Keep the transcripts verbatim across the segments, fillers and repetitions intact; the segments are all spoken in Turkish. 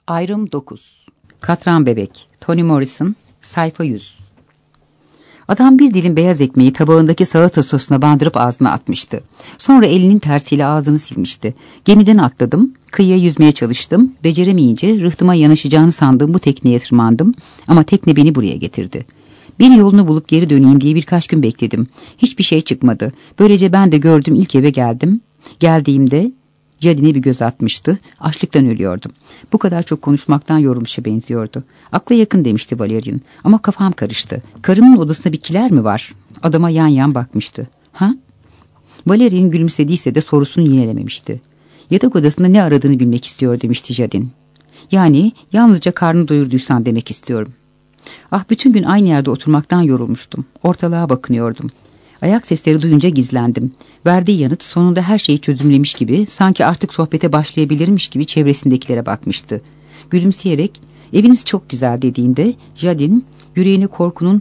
Ayrım dokuz. Katran Bebek, Toni Morrison, sayfa yüz. Adam bir dilim beyaz ekmeği tabağındaki salata sosuna bandırıp ağzına atmıştı. Sonra elinin tersiyle ağzını silmişti. Gemiden atladım, kıyıya yüzmeye çalıştım. Beceremeyince rıhtıma yanaşacağını sandığım bu tekneye tırmandım. Ama tekne beni buraya getirdi. Bir yolunu bulup geri döneyim diye birkaç gün bekledim. Hiçbir şey çıkmadı. Böylece ben de gördüm, ilk eve geldim. Geldiğimde Jadin'e bir göz atmıştı. Açlıktan ölüyordum. Bu kadar çok konuşmaktan yorulmuşa benziyordu. Akla yakın demişti Valerian. Ama kafam karıştı. Karımın odasında bir kiler mi var? Adama yan yan bakmıştı. Ha? Valerian gülümsediyse de sorusunu yinelememişti. Yatak odasında ne aradığını bilmek istiyor demişti Jadin. Yani yalnızca karnını doyurduysan demek istiyorum. Ah, bütün gün aynı yerde oturmaktan yorulmuştum. Ortalığa bakınıyordum. Ayak sesleri duyunca gizlendim. Verdiği yanıt sonunda her şeyi çözümlemiş gibi, sanki artık sohbete başlayabilirmiş gibi çevresindekilere bakmıştı. Gülümseyerek eviniz çok güzel dediğinde Jadin yüreğine korkunun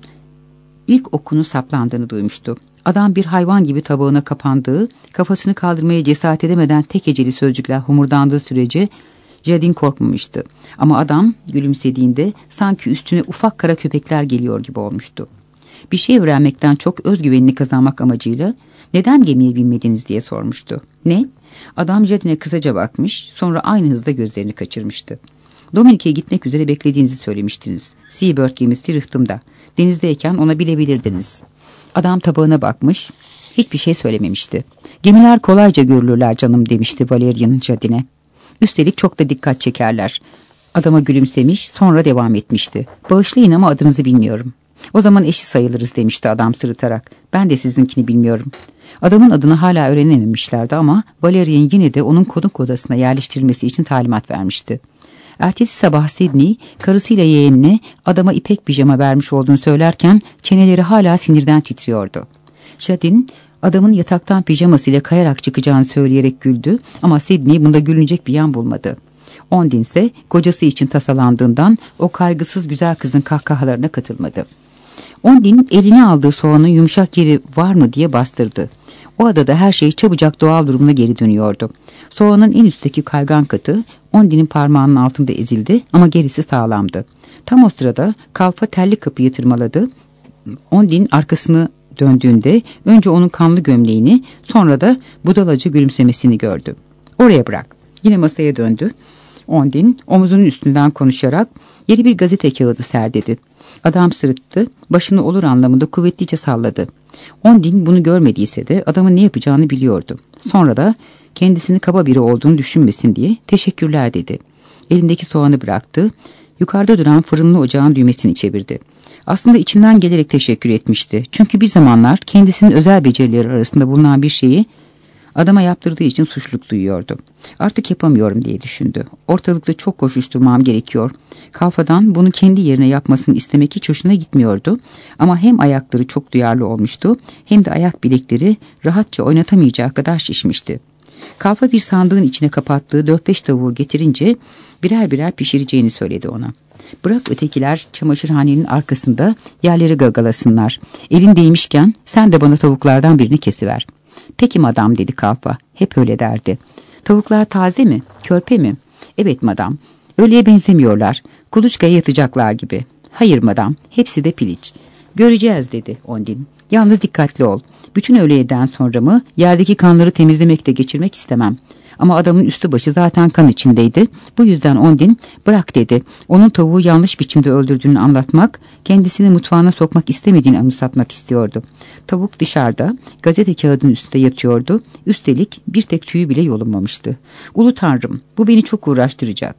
ilk okunu saplandığını duymuştu. Adam bir hayvan gibi tabağına kapandığı, kafasını kaldırmaya cesaret edemeden tek heceli sözcükler homurdandığı sürece Jadin korkmamıştı. Ama adam gülümsediğinde sanki üstüne ufak kara köpekler geliyor gibi olmuştu. Bir şey öğrenmekten çok özgüvenini kazanmak amacıyla neden gemiye binmediniz diye sormuştu. Ne? Adam Jadin'e kısaca bakmış, sonra aynı hızda gözlerini kaçırmıştı. Dominike'ye gitmek üzere beklediğinizi söylemiştiniz. Seabird gemisi rıhtımda. Denizdeyken ona bilebilirdiniz. Adam tabağına bakmış, hiçbir şey söylememişti. Gemiler kolayca görülürler canım demişti Valerian Jadin'e. Üstelik çok da dikkat çekerler. Adama gülümsemiş, sonra devam etmişti. Bağışlayın ama adınızı bilmiyorum. O zaman eşi sayılırız demişti adam sırıtarak. Ben de sizinkini bilmiyorum. Adamın adını hala öğrenememişlerdi ama Valerian yine de onun konuk odasına yerleştirilmesi için talimat vermişti. Ertesi sabah Sidney karısıyla yeğenine adama ipek pijama vermiş olduğunu söylerken çeneleri hala sinirden titriyordu. Jadin adamın yataktan pijamasıyla kayarak çıkacağını söyleyerek güldü ama Sidney bunda gülünecek bir yan bulmadı. Ondine ise kocası için tasalandığından o kaygısız güzel kızın kahkahalarına katılmadı. Ondine eline aldığı soğanın yumuşak yeri var mı diye bastırdı. O adada her şey çabucak doğal durumuna geri dönüyordu. Soğanın en üstteki kaygan katı Ondine'in parmağının altında ezildi ama gerisi sağlamdı. Tam o sırada kalfa telli kapıyı tırmaladı. Ondine arkasını döndüğünde önce onun kanlı gömleğini, sonra da budalacı gülümsemesini gördü. Oraya bırak. Yine masaya döndü. Ondine omuzunun üstünden konuşarak yeri bir gazete kağıdı ser dedi. Adam sırıttı, başını olur anlamında kuvvetlice salladı. Ondine bunu görmediyse de adamın ne yapacağını biliyordu. Sonra da kendisini kaba biri olduğunu düşünmesin diye teşekkürler dedi. Elindeki soğanı bıraktı, yukarıda duran fırınlı ocağın düğmesini çevirdi. Aslında içinden gelerek teşekkür etmişti. Çünkü bir zamanlar kendisinin özel becerileri arasında bulunan bir şeyi adama yaptırdığı için suçluluk duyuyordu. Artık yapamıyorum diye düşündü. Ortalıkta çok koşuşturmam gerekiyor. Kalfadan bunu kendi yerine yapmasını istemek hiç hoşuna gitmiyordu. Ama hem ayakları çok duyarlı olmuştu, hem de ayak bilekleri rahatça oynatamayacağı kadar şişmişti. Kalfa bir sandığın içine kapattığı dört beş tavuğu getirince birer birer pişireceğini söyledi ona. Bırak ötekiler çamaşırhanenin arkasında yerleri gagalasınlar. Elin değmişken sen de bana tavuklardan birini kesiver. Peki madam dedi Kalfa. Hep öyle derdi. Tavuklar taze mi? Körpe mi? Evet madam. Öyleye benzemiyorlar. Kuluçkaya yatacaklar gibi. Hayır madam. Hepsi de piliç. Göreceğiz dedi Ondine. Yalnız dikkatli ol. Bütün öğleden sonra mı yerdeki kanları temizlemekle geçirmek istemem. Ama adamın üstü başı zaten kan içindeydi. Bu yüzden Ondine bırak dedi. Onun tavuğu yanlış biçimde öldürdüğünü anlatmak, kendisini mutfağına sokmak istemediğini anımsatmak istiyordu. Tavuk dışarıda, gazete kağıdının üstünde yatıyordu. Üstelik bir tek tüyü bile yolunmamıştı. Ulu Tanrım, bu beni çok uğraştıracak.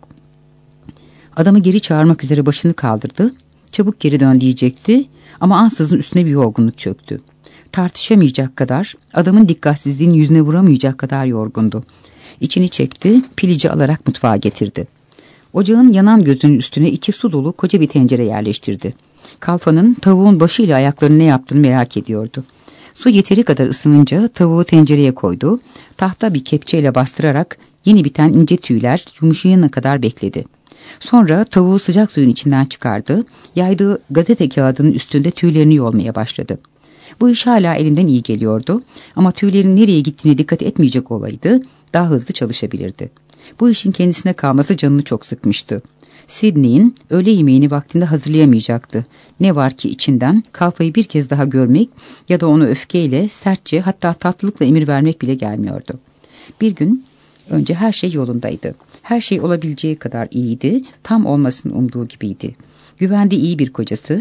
Adamı geri çağırmak üzere başını kaldırdı. Çabuk geri dön diyecekti ama ansızın üstüne bir yorgunluk çöktü. Tartışamayacak kadar, adamın dikkatsizliğinin yüzüne vuramayacak kadar yorgundu. İçini çekti, pilici alarak mutfağa getirdi. Ocağın yanan gözünün üstüne içi su dolu koca bir tencere yerleştirdi. Kalfanın tavuğun başıyla ayaklarını ne yaptığını merak ediyordu. Su yeteri kadar ısınınca tavuğu tencereye koydu. Tahta bir kepçeyle bastırarak yeni biten ince tüyler yumuşayana kadar bekledi. Sonra tavuğu sıcak suyun içinden çıkardı. Yaydığı gazete kağıdının üstünde tüylerini yolmaya başladı. Bu iş hala elinden iyi geliyordu ama tüylerin nereye gittiğine dikkat etmeyecek olaydı, daha hızlı çalışabilirdi. Bu işin kendisine kalması canını çok sıkmıştı. Sidney'in öğle yemeğini vaktinde hazırlayamayacaktı. Ne var ki içinden Kalfa'yı bir kez daha görmek ya da onu öfkeyle, sertçe, hatta tatlılıkla emir vermek bile gelmiyordu. Bir gün önce her şey yolundaydı. Her şey olabileceği kadar iyiydi, tam olmasını umduğu gibiydi. Güvendiği iyi bir kocası,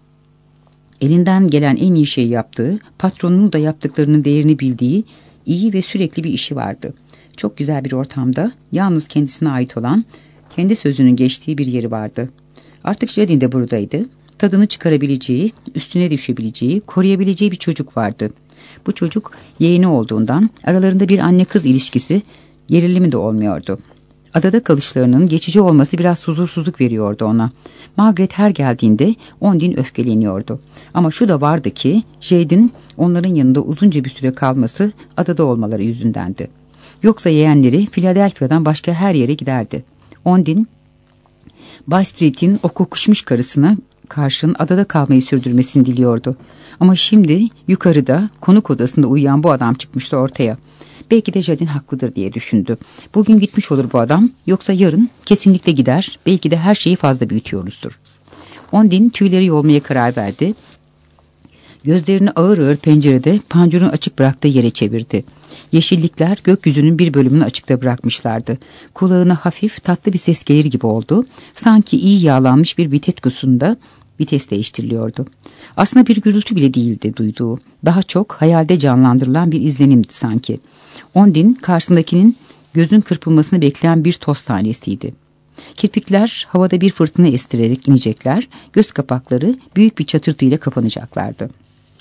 elinden gelen en iyi şeyi yaptığı, patronunun da yaptıklarının değerini bildiği iyi ve sürekli bir işi vardı. Çok güzel bir ortamda, yalnız kendisine ait olan, kendi sözünün geçtiği bir yeri vardı. Artık Jadin de buradaydı. Tadını çıkarabileceği, üstüne düşebileceği, koruyabileceği bir çocuk vardı. Bu çocuk yeğeni olduğundan aralarında bir anne kız ilişkisi gerilimi de olmuyordu. Adada kalışlarının geçici olması biraz huzursuzluk veriyordu ona. Margaret her geldiğinde Ondine öfkeleniyordu. Ama şu da vardı ki Jade'in onların yanında uzunca bir süre kalması adada olmaları yüzündendi. Yoksa yeğenleri Philadelphia'dan başka her yere giderdi. Ondine, Bay Street'in o kokuşmuş karısına karşın adada kalmayı sürdürmesini diliyordu. Ama şimdi yukarıda konuk odasında uyuyan bu adam çıkmıştı ortaya. Belki de Jadin haklıdır diye düşündü. Bugün gitmiş olur bu adam, yoksa yarın kesinlikle gider. Belki de her şeyi fazla büyütüyoruzdur. Ondine tüyleri yolmaya karar verdi. Gözlerini ağır ağır pencerede pancurun açık bıraktığı yere çevirdi. Yeşillikler gökyüzünün bir bölümünü açıkta bırakmışlardı. Kulağına hafif tatlı bir ses gelir gibi oldu. Sanki iyi yağlanmış bir vites kutusunda vites değiştiriliyordu. Aslında bir gürültü bile değildi duyduğu. Daha çok hayalde canlandırılan bir izlenimdi sanki. Ondine karşısındakinin gözün kırpılmasını bekleyen bir toz tanesiydi. Kirpikler havada bir fırtına estirerek inecekler, göz kapakları büyük bir çatırtıyla kapanacaklardı.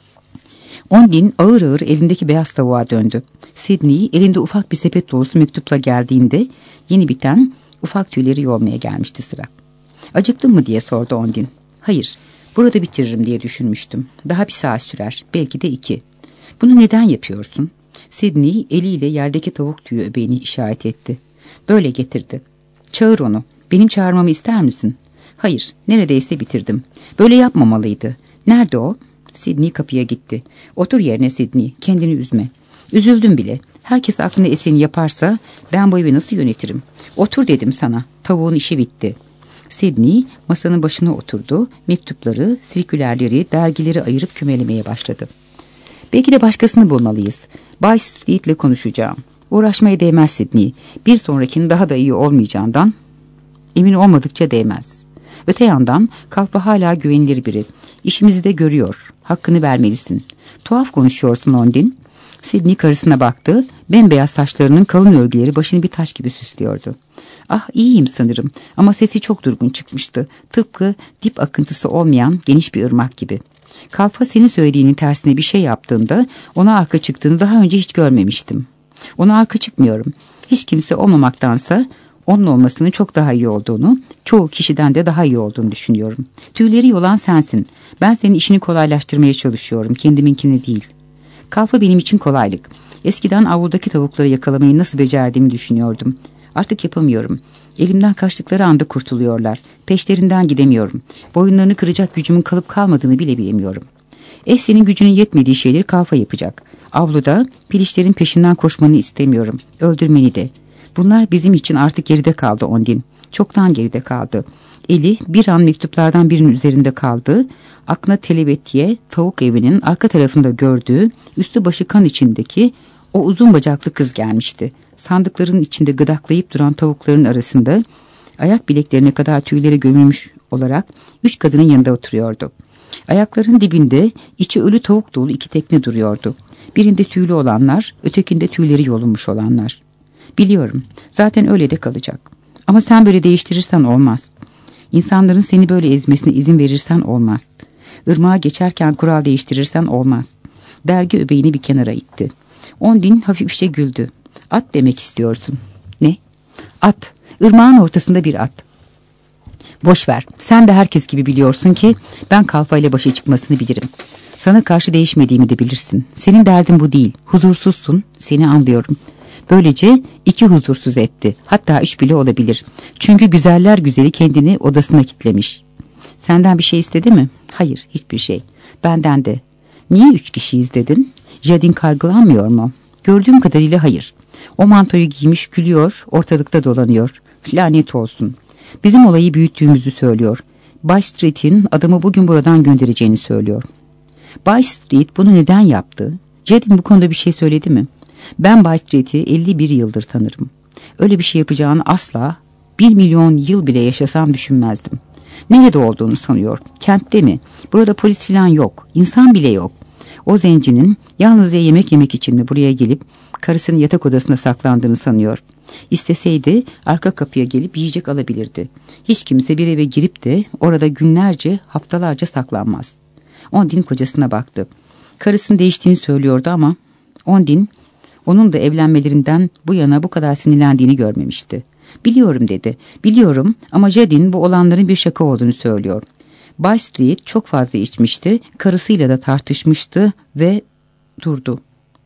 Ondine ağır ağır elindeki beyaz tavuğa döndü. Sidney elinde ufak bir sepet dolusu mektupla geldiğinde yeni biten ufak tüyleri yolmaya gelmişti sıra. "Acıktın mı?" diye sordu Ondine. "Hayır, burada bitiririm diye düşünmüştüm. Daha bir saat sürer, belki de iki." "Bunu neden yapıyorsun?" Sidney eliyle yerdeki tavuk tüyü öbeğini işaret etti. "Böyle getirdi." "Çağır onu. Benim çağırmamı ister misin?" "Hayır, neredeyse bitirdim. Böyle yapmamalıydı." "Nerede o?" Sidney kapıya gitti. "Otur yerine Sidney, kendini üzme." "Üzüldüm bile. Herkes aklına eseni yaparsa ben bu evi nasıl yönetirim? Otur dedim sana. Tavuğun işi bitti." Sidney masanın başına oturdu. Mektupları, sirkülerleri, dergileri ayırıp kümelemeye başladı. "Belki de başkasını bulmalıyız. Bay Street'le konuşacağım." "Uğraşmaya değmez Sidney. Bir sonrakinin daha da iyi olmayacağından emin olmadıkça değmez. Öte yandan Kalfa hala güvenilir biri. İşimizi de görüyor. Hakkını vermelisin." "Tuhaf konuşuyorsun Ondine." Sidney karısına baktı. Bembeyaz saçlarının kalın örgüleri başını bir taş gibi süslüyordu. "Ah, iyiyim sanırım, ama sesi çok durgun çıkmıştı. Tıpkı dip akıntısı olmayan geniş bir ırmak gibi. Kalfa senin söylediğinin tersine bir şey yaptığında ona arka çıktığını daha önce hiç görmemiştim. Ona arka çıkmıyorum. Hiç kimse olmamaktansa onun olmasının çok daha iyi olduğunu, çoğu kişiden de daha iyi olduğunu düşünüyorum. Tüyleri yolan sensin. Ben senin işini kolaylaştırmaya çalışıyorum, kendiminkini değil. Kalfa benim için kolaylık. Eskiden avludaki tavukları yakalamayı nasıl becerdiğimi düşünüyordum. Artık yapamıyorum. Elimden kaçtıkları anda kurtuluyorlar. Peşlerinden gidemiyorum. Boyunlarını kıracak gücümün kalıp kalmadığını bile bilemiyorum. Eh, senin gücünün yetmediği şeyleri Kalfa yapacak. Avluda pilişlerin peşinden koşmanı istemiyorum. Öldürmeni de. Bunlar bizim için artık geride kaldı Ondine. Çoktan geride kaldı. Eli bir an mektuplardan birinin üzerinde kaldı. Aklına Telebettiye tavuk evinin arka tarafında gördüğü, üstü başı kan içindeki o uzun bacaklı kız gelmişti. Sandıkların içinde gıdaklayıp duran tavukların arasında ayak bileklerine kadar tüyleri gömülmüş olarak üç kadının yanında oturuyordu. Ayaklarının dibinde içi ölü tavuk dolu iki tekne duruyordu. Birinde tüylü olanlar, ötekinde tüyleri yolunmuş olanlar. "Biliyorum, zaten öyle de kalacak. Ama sen böyle değiştirirsen olmaz. İnsanların seni böyle ezmesine izin verirsen olmaz. Irmağa geçerken kural değiştirirsen olmaz." Dergi öbeğini bir kenara itti. Ondine hafifçe güldü. "At demek istiyorsun." "Ne?" "At. Irmağın ortasında bir at." "Boş ver. Sen de herkes gibi biliyorsun ki ben Kalfa ile başa çıkmasını bilirim. Sana karşı değişmediğimi de bilirsin. Senin derdin bu değil. Huzursuzsun. Seni anlıyorum." Böylece iki huzursuz etti. Hatta üç bile olabilir. Çünkü güzeller güzeli kendini odasına kitlemiş. "Senden bir şey istedi mi?" "Hayır, hiçbir şey." "Benden de." "Niye üç kişiyiz dedin? Jadin kaygılanmıyor mu?" "Gördüğüm kadarıyla hayır. O mantoyu giymiş gülüyor, ortalıkta dolanıyor. Lanet olsun." Bizim olayı büyüttüğümüzü söylüyor. Bay Street'in adamı bugün buradan göndereceğini söylüyor. Bay Street bunu neden yaptı? Jadin bu konuda bir şey söyledi mi? Ben Bay Street'i elli bir yıldır tanırım. Öyle bir şey yapacağını asla bir milyon yıl bile yaşasam düşünmezdim. Nerede olduğunu sanıyor? Kentte mi? Burada polis falan yok. İnsan bile yok. O zencinin yalnızca yemek yemek için mi buraya gelip karısının yatak odasında saklandığını sanıyor. İsteseydi arka kapıya gelip yiyecek alabilirdi. Hiç kimse bir eve girip de orada günlerce, haftalarca saklanmaz. Ondine kocasına baktı. Karısının değiştiğini söylüyordu ama Ondine onun da evlenmelerinden bu yana bu kadar sinirlendiğini görmemişti. Biliyorum dedi. Biliyorum ama Jadin bu olanların bir şaka olduğunu söylüyor. Bay Street çok fazla içmişti, karısıyla da tartışmıştı ve durdu.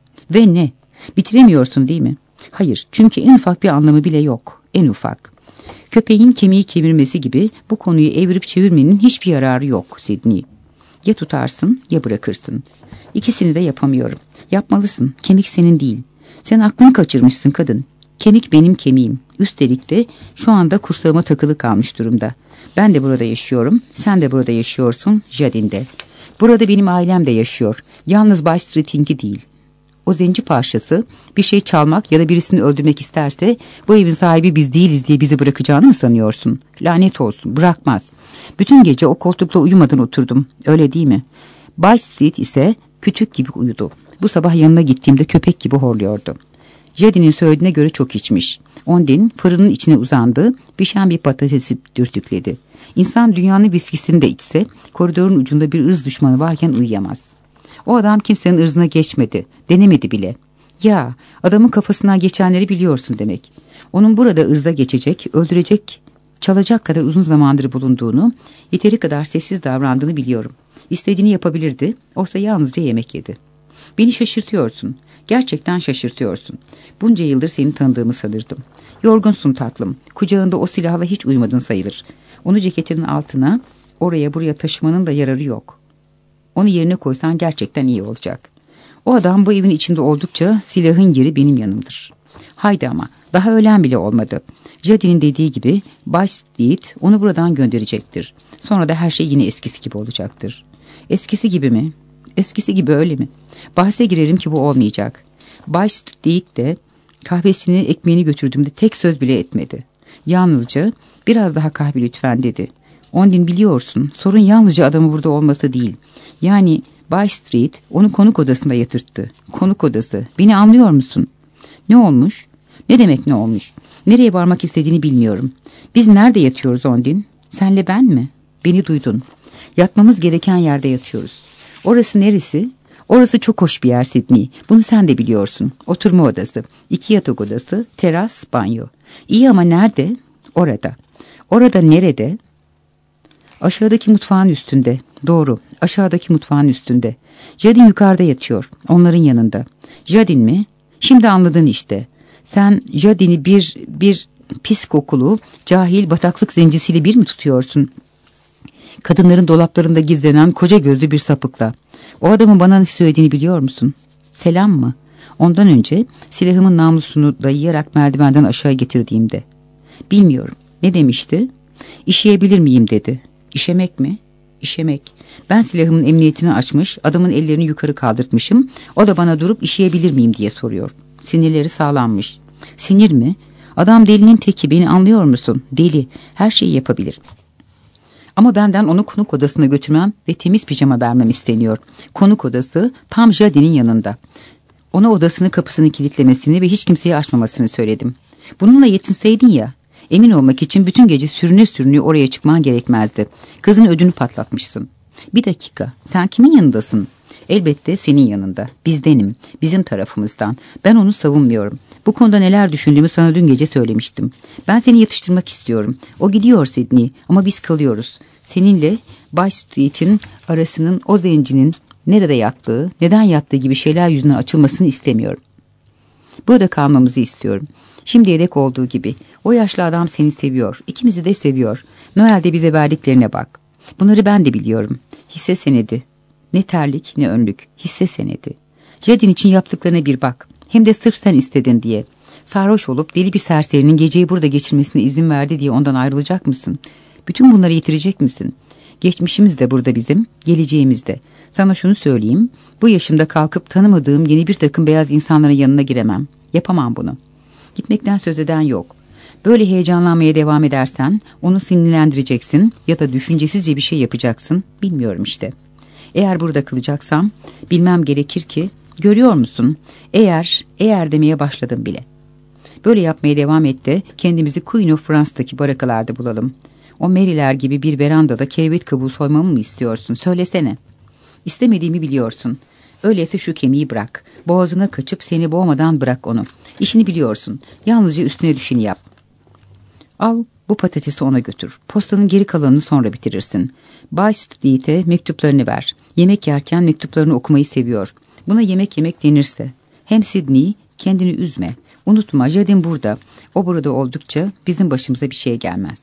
Ve ne? Bitiremiyorsun değil mi? Hayır, çünkü en ufak bir anlamı bile yok. En ufak. Köpeğin kemiği kemirmesi gibi bu konuyu evirip çevirmenin hiçbir yararı yok Sidney. Ya tutarsın ya bırakırsın. İkisini de yapamıyorum. Yapmalısın. Kemik senin değil. Sen aklını kaçırmışsın kadın. Kemik benim kemiğim. Üstelik de şu anda kursağıma takılı kalmış durumda. Ben de burada yaşıyorum. Sen de burada yaşıyorsun. Jadin de. Burada benim ailem de yaşıyor. Yalnız Bay Street'inki değil. O zenci parçası bir şey çalmak ya da birisini öldürmek isterse bu evin sahibi biz değiliz diye bizi bırakacağını mı sanıyorsun? Lanet olsun, bırakmaz. Bütün gece o koltukla uyumadan oturdum. Öyle değil mi? Bay Street ise kütük gibi uyudu. Bu sabah yanına gittiğimde köpek gibi horluyordu. Jadin'in söylediğine göre çok içmiş. Ondine fırının içine uzandı, pişen bir patatesi dürtükledi. İnsan dünyanın viskisini de içse koridorun ucunda bir ırz düşmanı varken uyuyamaz. O adam kimsenin ırzına geçmedi, denemedi bile. Ya, adamın kafasından geçenleri biliyorsun demek. Onun burada ırza geçecek, öldürecek, çalacak kadar uzun zamandır bulunduğunu, yeteri kadar sessiz davrandığını biliyorum. İstediğini yapabilirdi, oysa yalnızca yemek yedi. Beni şaşırtıyorsun, gerçekten şaşırtıyorsun. Bunca yıldır seni tanıdığımı sanırdım. Yorgunsun tatlım, kucağında o silahla hiç uyumadın sayılır. Onu ceketinin altına, oraya buraya taşımanın da yararı yok. Onu yerine koysan gerçekten iyi olacak. O adam bu evin içinde oldukça silahın yeri benim yanımdır. Haydi ama daha öğlen bile olmadı. Jadin'in dediği gibi Bay Street onu buradan gönderecektir. Sonra da her şey yine eskisi gibi olacaktır. Eskisi gibi mi? Eskisi gibi öyle mi? Bahse girerim ki bu olmayacak. Bay Street de kahvesini ekmeğini götürdüğümde tek söz bile etmedi. Yalnızca biraz daha kahve lütfen dedi. Ondine biliyorsun sorun yalnızca adamı burada olması değil. Yani Bay Street onu konuk odasında yatırttı. Konuk odası. Beni anlıyor musun? Ne olmuş? Ne demek ne olmuş? Nereye varmak istediğini bilmiyorum. Biz nerede yatıyoruz Ondine? Senle ben mi? Beni duydun. Yatmamız gereken yerde yatıyoruz. Orası neresi? Orası çok hoş bir yer Sidney. Bunu sen de biliyorsun. Oturma odası, iki yatak odası, teras, banyo. İyi ama nerede? Orada. Orada nerede? Aşağıdaki mutfağın üstünde. Doğru, aşağıdaki mutfağın üstünde. Jadin yukarıda yatıyor, onların yanında. Jadin mi? Şimdi anladın işte. Sen Jadin'i bir, bir pis kokulu, cahil bataklık zencisiyle bir mi tutuyorsun? Kadınların dolaplarında gizlenen koca gözlü bir sapıkla. O adamın bana ne söylediğini biliyor musun? Selam mı? Ondan önce silahımın namlusunu dayayarak merdivenden aşağı getirdiğimde. Bilmiyorum. Ne demişti? İşeyebilir miyim dedi. İşemek mi? İşemek. Ben silahımın emniyetini açmış, adamın ellerini yukarı kaldırtmışım. O da bana durup işeyebilir miyim diye soruyor. Sinirleri sağlanmış. Sinir mi? Adam delinin teki, beni anlıyor musun? Deli. Her şeyi yapabilir. Ama benden onu konuk odasına götürmem ve temiz pijama vermem isteniyor. Konuk odası tam Jadin'in yanında. Ona odasını kapısını kilitlemesini ve hiç kimseye açmamasını söyledim. Bununla yetinseydin ya, emin olmak için bütün gece sürüne sürünüyor oraya çıkman gerekmezdi. Kızın ödünü patlatmışsın. Bir dakika, sen kimin yanındasın? Elbette senin yanında. Bizdenim, bizim tarafımızdan. Ben onu savunmuyorum. Bu konuda neler düşündüğümü sana dün gece söylemiştim. Ben seni yatıştırmak istiyorum. O gidiyor Sidney ama biz kalıyoruz. Seninle Bay Street'in arasının o zencinin nerede yattığı, neden yattığı gibi şeyler yüzünden açılmasını istemiyorum. Burada kalmamızı istiyorum. Şimdiye dek olduğu gibi. O yaşlı adam seni seviyor. İkimizi de seviyor. Noel'de bize verdiklerine bak. Bunları ben de biliyorum. Hisse senedi. Ne terlik ne önlük. Hisse senedi. Jadin için yaptıklarına bir bak. Hem de sırf sen istedin diye. Sarhoş olup deli bir serserinin geceyi burada geçirmesine izin verdi diye ondan ayrılacak mısın? Bütün bunları yitirecek misin? Geçmişimiz de burada bizim, geleceğimiz de. Sana şunu söyleyeyim, bu yaşımda kalkıp tanımadığım yeni bir takım beyaz insanların yanına giremem. Yapamam bunu. Gitmekten söz eden yok. Böyle heyecanlanmaya devam edersen onu sinirlendireceksin ya da düşüncesizce bir şey yapacaksın, bilmiyorum işte. Eğer burada kalacaksam bilmem gerekir ki, görüyor musun? Eğer, eğer demeye başladım bile. Böyle yapmaya devam et de kendimizi Queen of France'daki barakalarda bulalım. O Mary'ler gibi bir verandada kerevet kabuğu soymamı mı istiyorsun? Söylesene. İstemediğimi biliyorsun. Öyleyse şu kemiği bırak. Boğazına kaçıp seni boğmadan bırak onu. İşini biliyorsun. Yalnızca üstüne düşeni yap. Al bu patatesi ona götür. Postanın geri kalanını sonra bitirirsin. Bay Street'e mektuplarını ver. Yemek yerken mektuplarını okumayı seviyor. Buna yemek yemek denirse. Hem Sidney, kendini üzme. Unutma, Jadin burada. O burada oldukça bizim başımıza bir şey gelmez.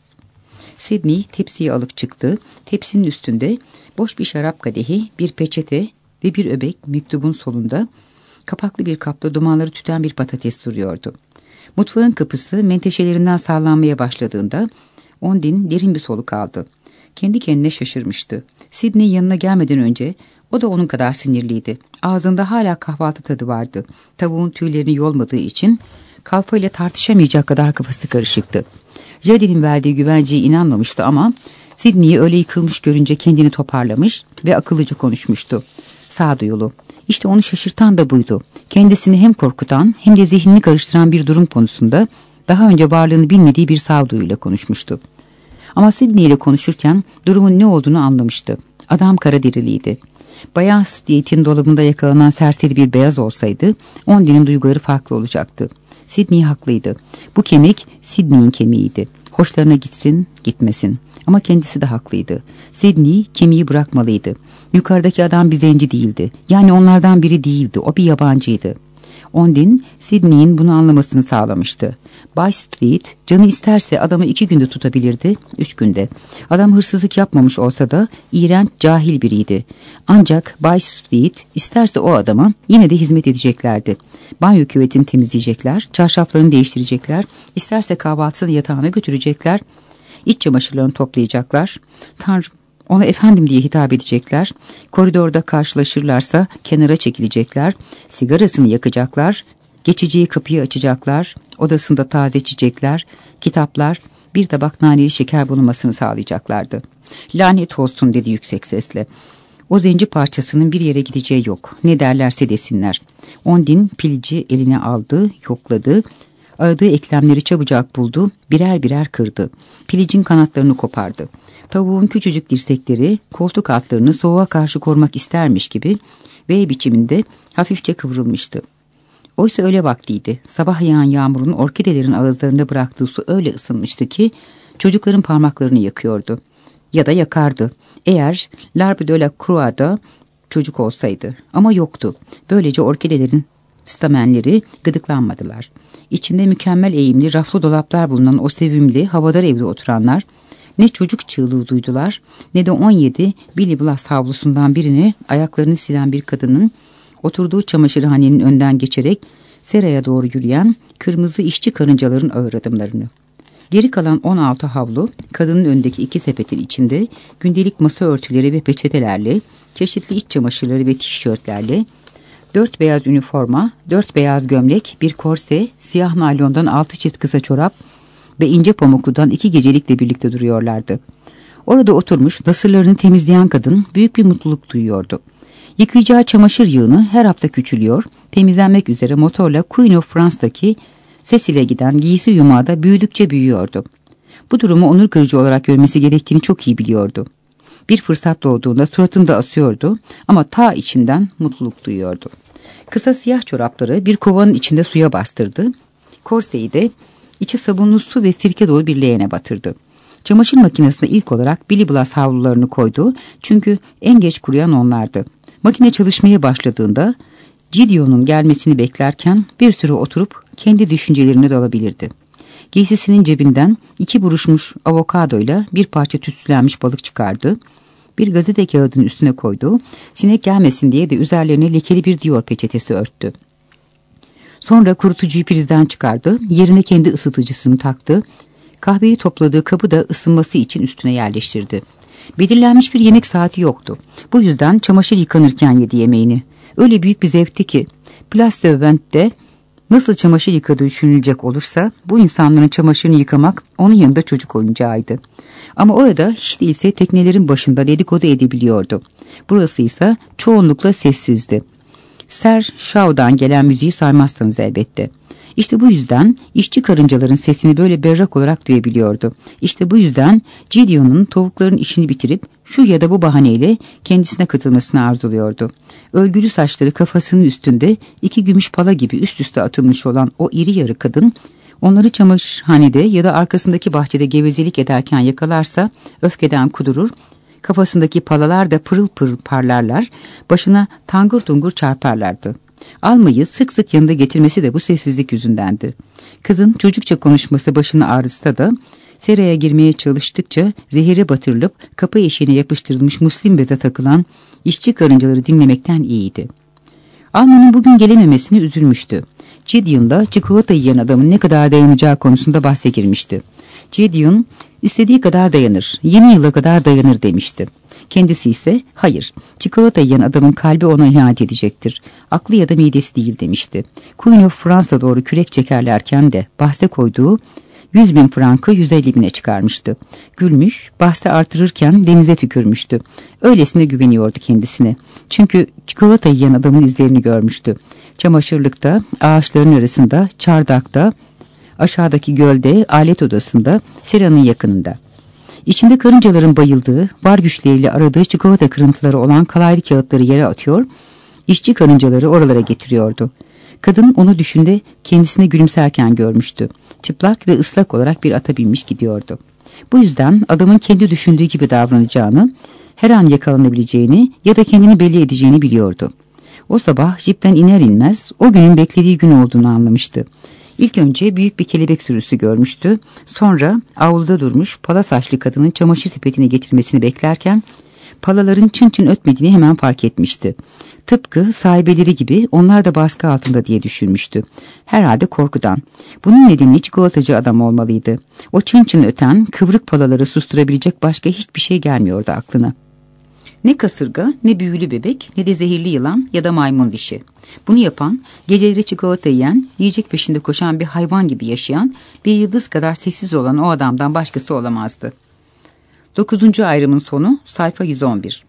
Sidney tepsiyi alıp çıktı. Tepsinin üstünde boş bir şarap kadehi, bir peçete ve bir öbek mektubun solunda kapaklı bir kapta dumanları tüten bir patates duruyordu. Mutfağın kapısı menteşelerinden sallanmaya başladığında Ondine derin bir soluk aldı. Kendi kendine şaşırmıştı. Sidney yanına gelmeden önce o da onun kadar sinirliydi. Ağzında hala kahvaltı tadı vardı. Tavuğun tüylerini yolmadığı için Kalfa ile tartışamayacak kadar kafası karışıktı. Jadin'in verdiği güvenceye inanmamıştı ama Sidney'i öyle yıkılmış görünce kendini toparlamış ve akıllıca konuşmuştu. Sağduyulu. İşte onu şaşırtan da buydu. Kendisini hem korkutan hem de zihnini karıştıran bir durum konusunda daha önce varlığını bilmediği bir sağduyuyla konuşmuştu. Ama Sidney ile konuşurken durumun ne olduğunu anlamıştı. Adam karaderiliydi. Bayan Street'in dolabında yakalanan serseri bir beyaz olsaydı Ondine'in duyguları farklı olacaktı. Sidney haklıydı. Bu kemik Sidney'in kemiğiydi. Hoşlarına gitsin, gitmesin. Ama kendisi de haklıydı. Sidney kemiği bırakmalıydı. Yukarıdaki adam bir zenci değildi. Yani onlardan biri değildi. O bir yabancıydı. Ondine, Sidney'in bunu anlamasını sağlamıştı. Bay Street, canı isterse adamı iki günde tutabilirdi, üç günde. Adam hırsızlık yapmamış olsa da iğrenç, cahil biriydi. Ancak Bay Street, isterse o adama yine de hizmet edeceklerdi. Banyo küvetini temizleyecekler, çarşaflarını değiştirecekler, isterse kahvaltısını yatağına götürecekler, iç çamaşırlarını toplayacaklar. Tanrım, ona efendim diye hitap edecekler. Koridorda karşılaşırlarsa kenara çekilecekler. Sigarasını yakacaklar. Geçiciye kapıyı açacaklar. Odasında taze çiçekler, kitaplar, bir tabak naneli şeker bulunmasını sağlayacaklardı. Lanet olsun dedi yüksek sesle. O zenci parçasının bir yere gideceği yok. Ne derlerse desinler. Ondine pilici eline aldı, yokladı. Aradığı eklemleri çabucak buldu, birer birer kırdı. Pilicin kanatlarını kopardı. Tavuğun küçücük dirsekleri koltuk altlarını soğuğa karşı korumak istermiş gibi V biçiminde hafifçe kıvrılmıştı. Oysa öyle vaktiydi. Sabah yağan yağmurun orkidelerin ağızlarında bıraktığı su öyle ısınmıştı ki çocukların parmaklarını yakıyordu. Ya da yakardı. Eğer L'Arbre de la Croix'da çocuk olsaydı. Ama yoktu. Böylece orkidelerin stamenleri gıdıklanmadılar. İçinde mükemmel eğimli raflı dolaplar bulunan o sevimli havadar evde oturanlar ne çocuk çığlığı duydular ne de on yedi Billy Blas havlusundan birini ayaklarını silen bir kadının oturduğu çamaşırhanenin önden geçerek seraya doğru yürüyen kırmızı işçi karıncaların ağır adımlarını. Geri kalan on altı havlu kadının önündeki iki sepetin içinde gündelik masa örtüleri ve peçetelerle, çeşitli iç çamaşırları ve tişörtlerle, dört beyaz üniforma, dört beyaz gömlek, bir korse, siyah naylondan altı çift kısa çorap ve ince pamukludan iki gecelikle birlikte duruyorlardı. Orada oturmuş nasırlarını temizleyen kadın büyük bir mutluluk duyuyordu. Yıkayacağı çamaşır yığını her hafta küçülüyor, temizlenmek üzere motorla Queen of France'daki Cecil'e giden giysi yumağı da büyüdükçe büyüyordu. Bu durumu onur kırıcı olarak görmesi gerektiğini çok iyi biliyordu. Bir fırsat doğduğunda suratını da asıyordu ama ta içinden mutluluk duyuyordu. Kısa siyah çorapları bir kovanın içinde suya bastırdı. Korseyi de içi sabunlu su ve sirke dolu bir leğene batırdı. Çamaşır makinesine ilk olarak Billy Blas havlularını koydu çünkü en geç kuruyan onlardı. Makine çalışmaya başladığında Gideon'un gelmesini beklerken bir süre oturup kendi düşüncelerine dalabilirdi. Giysisinin cebinden iki buruşmuş avokadoyla bir parça tütsülenmiş balık çıkardı. Bir gazete kağıdının üstüne koydu. Sinek gelmesin diye de üzerlerine lekeli bir Dior peçetesi örttü. Sonra kurutucuyu prizden çıkardı, yerine kendi ısıtıcısını taktı. Kahveyi topladığı kabı da ısınması için üstüne yerleştirdi. Belirlenmiş bir yemek saati yoktu. Bu yüzden çamaşır yıkanırken yedi yemeğini. Öyle büyük bir zevkti ki Place de Vend'de nasıl çamaşır yıkadığı düşünülecek olursa bu insanların çamaşırını yıkamak onun yanında çocuk oyuncağıydı. Ama orada hiç değilse teknelerin başında dedikodu edebiliyordu. Burası ise çoğunlukla sessizdi. Ser Shaw'dan gelen müziği saymazsanız elbette. İşte bu yüzden işçi karıncaların sesini böyle berrak olarak duyabiliyordu. İşte bu yüzden Gideon'un tavukların işini bitirip şu ya da bu bahaneyle kendisine katılmasını arzuluyordu. Örgülü saçları kafasının üstünde iki gümüş pala gibi üst üste atılmış olan o iri yarı kadın, onları çamaşırhanede ya da arkasındaki bahçede gevezelik ederken yakalarsa öfkeden kudurur, kafasındaki palalar da pırıl pırıl parlarlar, başına tangır tungur çarparlardı. Almayı sık sık yanında getirmesi de bu sessizlik yüzündendi. Kızın çocukça konuşması başını ağrıtsa da seraya girmeye çalıştıkça zehire batırılıp kapı eşiğine yapıştırılmış muslim beze takılan işçi karıncaları dinlemekten iyiydi. Alman'ın bugün gelememesine üzülmüştü. Gideon da çikolata yiyen adamın ne kadar dayanacağı konusunda bahse girmişti. Gideon istediği kadar dayanır, yeni yıla kadar dayanır demişti. Kendisi ise hayır, çikolata yiyen adamın kalbi ona ihanet edecektir. Aklı ya da midesi değil demişti. Queen of France'a doğru kürek çekerlerken de bahse koyduğu yüz bin frankı yüz elli bine çıkarmıştı. Gülmüş, bahse artırırken denize tükürmüştü. Öylesine güveniyordu kendisine. Çünkü çikolata yiyen adamın izlerini görmüştü. Çamaşırlıkta, ağaçların arasında, çardakta, aşağıdaki gölde, alet odasında, seranın yakınında. İçinde karıncaların bayıldığı, var güçleriyle aradığı çikolata kırıntıları olan kalaylı kağıtları yere atıyor, işçi karıncaları oralara getiriyordu. Kadın onu düşünde kendisine gülümserken görmüştü. Çıplak ve ıslak olarak bir ata binmiş gidiyordu. Bu yüzden adamın kendi düşündüğü gibi davranacağını, her an yakalanabileceğini ya da kendini belli edeceğini biliyordu. O sabah jipten iner inmez o günün beklediği gün olduğunu anlamıştı. İlk önce büyük bir kelebek sürüsü görmüştü. Sonra avluda durmuş pala saçlı kadının çamaşır sepetini getirmesini beklerken palaların çın çın ötmediğini hemen fark etmişti. Tıpkı sahibeleri gibi onlar da baskı altında diye düşünmüştü. Herhalde korkudan. Bunun nedeni çikolatacı adam olmalıydı. O çın çın öten kıvrık palaları susturabilecek başka hiçbir şey gelmiyordu aklına. Ne kasırga, ne büyülü bebek, ne de zehirli yılan ya da maymun dişi. Bunu yapan, geceleri çikolata yiyen, yiyecek peşinde koşan bir hayvan gibi yaşayan, bir yıldız kadar sessiz olan o adamdan başkası olamazdı. Dokuzuncu ayrımın sonu, sayfa yüz on bir.